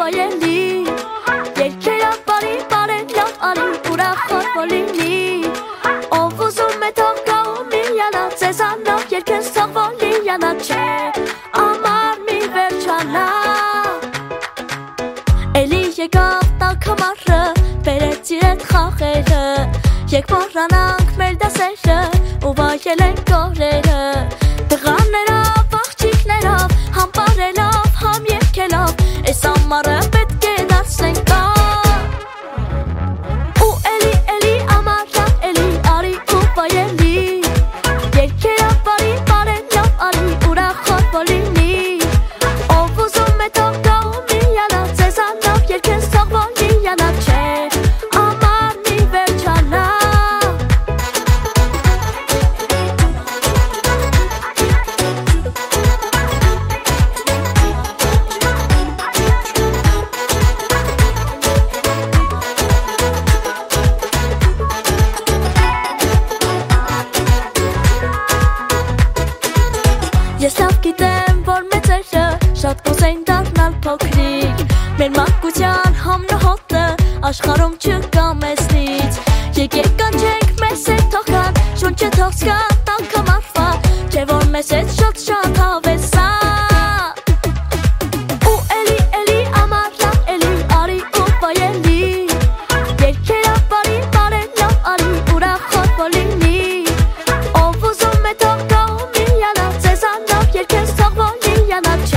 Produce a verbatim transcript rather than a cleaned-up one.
վայելի Երկերա բարի բարելով արի ուրախոտ բոլինի Ով ուզում է թող գա ու միանա Ձեզանով երկես թող բոլիանա Չէ ամար մի վերջանա Էլի եկավ տակամարը Բերեց իրետ խաղերը Եկ մոռանանք մեր դասերը Ու վայելենք օրերը Տղաներով, աղջիկներով Համ պարելով, համ երգելով Էս ամառը պետք է դարձնենք կար Ու էլի, էլի ամառա, էլի արի ու վայելի Երգերը բարի բարելով արի ուրախոտ բոլինի Ով ուզում է թող գա ու միանա Ձեզանով երկես թող բոլիանա Չէ ամառ մի վերջանա Ես լավ գիտեմ, որ մեծերը շատ կուզեն դառնալ փոքրիկ Մեր մանկության համնահոտը աշխարհում չկա մեզնից Եկեք կանչենք մեզ հետ թող գան, շունչը թող զգա տակամարվա Չէ որ մեզ հետ շատ շատ հավեսա Ու էլի, էլի ամառա, էլի արի ու վայելի Երգերը բարի բարելով արի ուրախոտ բոլինի Ով ուզում է թող գա ու միանա Ձեզանով երկես թող բոլիանա Չէ